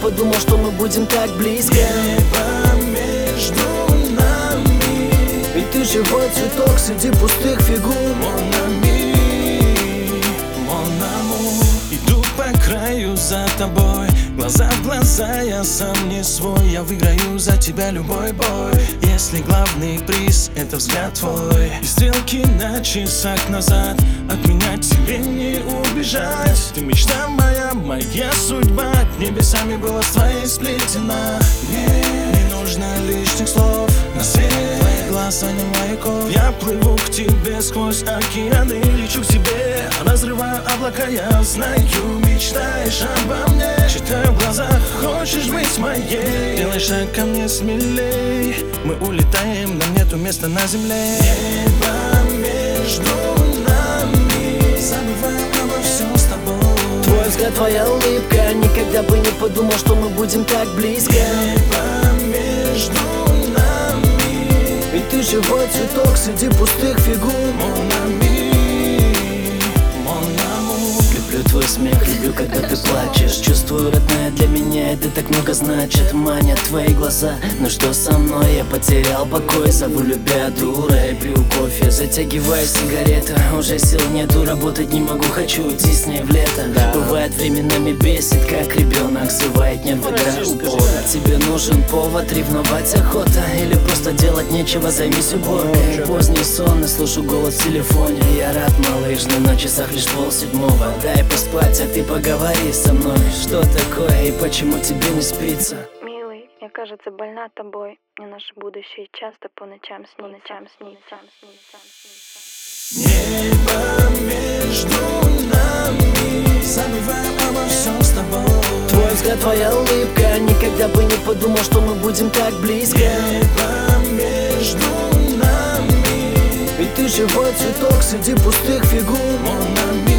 подумал, что мы будем так близко. Небо между нами, Ведь ты живой цветок среди пустых фигур. Mon ami, mon amour. Иду по краю за тобой, глаза в глаза, я сам не свой. Я выиграю за тебя любой бой, если главный приз — это взгляд твой. И стрелки на часах назад, от меня тебе не убежать. Ты мечта моя, моя судьба, небесами была с твоей сплетена. Не нужно лишних слов на свет, твои глаза не маяков. Я плыву к тебе сквозь океаны, лечу к тебе, разрываю облака. Я знаю, мечтаешь обо мне, читаю в глазах, хочешь быть моей. Делай шаг ко мне смелей, мы улетаем, нам нету места на земле. Небо между нами, забываю обо всем с тобой. Твой взгляд, твоя улыбка, никогда бы не подумал, что мы будем так близко. Небо между нами, Ведь ты живой цветок среди пустых фигур. Mon ami, mon amour. Люблю твой смех, люблю, когда ты плачешь. Чувствую, родная, для меня это так много значит. Манят твои глаза, но что со мной? Я потерял покой, зову любя дурой. Пью кофе, затягиваю сигарету. Уже сил нету, работать не могу, хочу уйти с ней в лето. Бывает временами бесит, как ребенок срывает нервы до упора. Тебе нужен повод, ревновать охота, или просто делать нечего, займись уборкой. Поздний сон и слышу голос в телефоне. Я рад, малыш, но на часах лишь 7:30. Дай поспать, а ты поговори со мной. Что такое и почему тебе не спится? Милый, я, кажется, больна тобой. Мне наше будущее часто по ночам снится. Небо между нами, забываю обо всем с тобой. Твой взгляд, твоя улыбка, никогда бы не подумал, что мы будем так близко. Небо между нами, Ведь ты живой цветок среди пустых фигур. Mon ami.